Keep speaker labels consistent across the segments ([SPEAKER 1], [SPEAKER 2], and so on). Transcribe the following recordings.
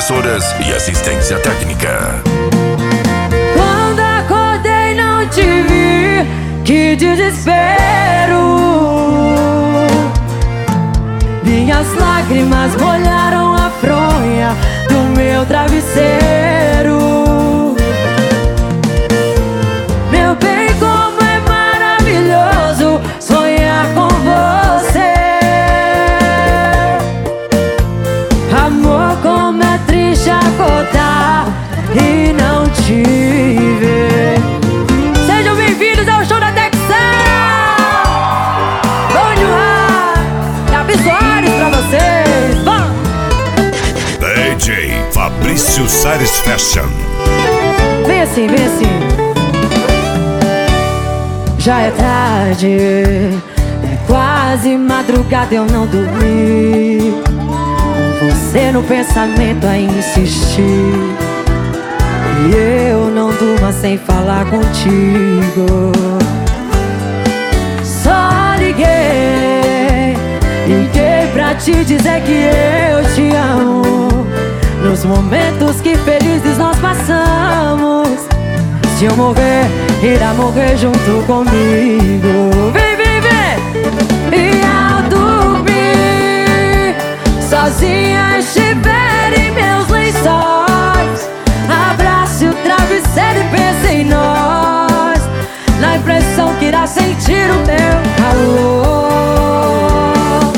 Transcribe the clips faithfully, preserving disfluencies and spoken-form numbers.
[SPEAKER 1] emissoras e assistência técnica.
[SPEAKER 2] Quando acordei não te vi, que desespero. Minhas lágrimas molharam a fronha do meu travesseiro. Meu bem, como é maravilhoso sonhar com você. Amor, como é triste acordar e não te ver. Sejam bem-vindos ao show da Texana. Bom demais, Gabi Soares pra vocês. Vamos!
[SPEAKER 1] D J Fabrício Sares Fashion.
[SPEAKER 2] Vem assim, vem assim. Já é tarde, é quase madrugada, eu não dormi. Você no pensamento a insistir, e eu não durmo sem falar contigo. Só liguei, liguei pra te dizer que eu te amo. Nos momentos que felizes nós passamos. Se eu morrer, irá morrer junto comigo. Vem, vem, vem! E ao dormir, sozinha estiver em meus lençóis, abrace o travesseiro e pense em nós, na impressão que irá sentir o meu calor.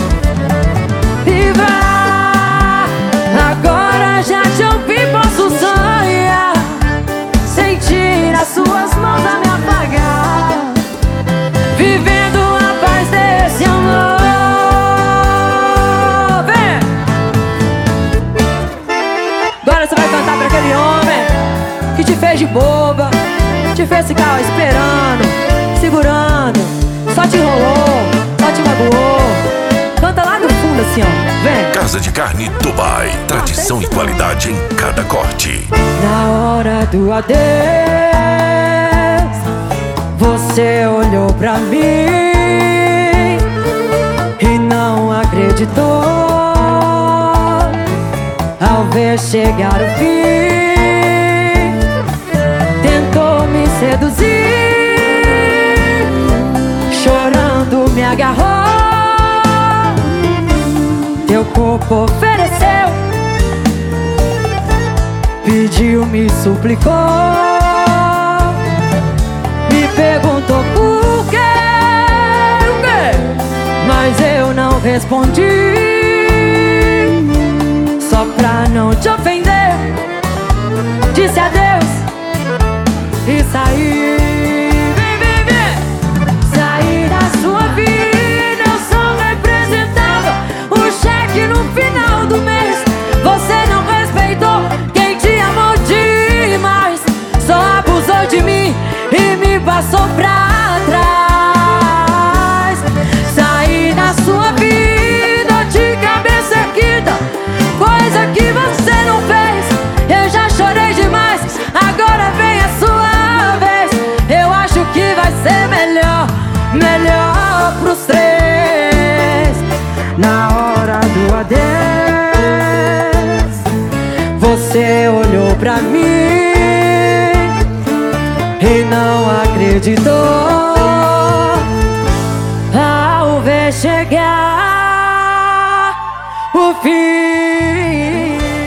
[SPEAKER 2] E vá, agora já te ouvi, posso sonhar, sentir as suas mãos a me apagar, vivendo a paz desse amor. Vem! Agora você vai cantar pra aquele homem que te fez de boba, te fez ficar esperando, segurando, só te enrolou, só te magoou. Canta lá no fundo assim, ó, vem!
[SPEAKER 1] Casa de Carne Dubai, tradição e qualidade em cada corte.
[SPEAKER 2] Na hora do adeus, você olhou pra mim e não acreditou ao ver chegar o fim. Tentou me seduzir, chorando me agarrou. Teu corpo ofereceu, pediu, me suplicou, me perguntou por quê, o quê? Mas eu não respondi, só pra não te ofender. Disse adeus e saí. Vem, vem, vem! Saí da sua vida, eu só representava o cheque no final do mês. Você não respeitou quem te amou demais, só abusou de mim e me passou pra trás. Saí da sua vida de cabeça erguida, coisa que você não fez. Eu já chorei demais, agora vem a sua vez. Eu acho que vai ser melhor, melhor pros três. Na hora do adeus, você olhou pra mim e não acreditou ao ver chegar o fim.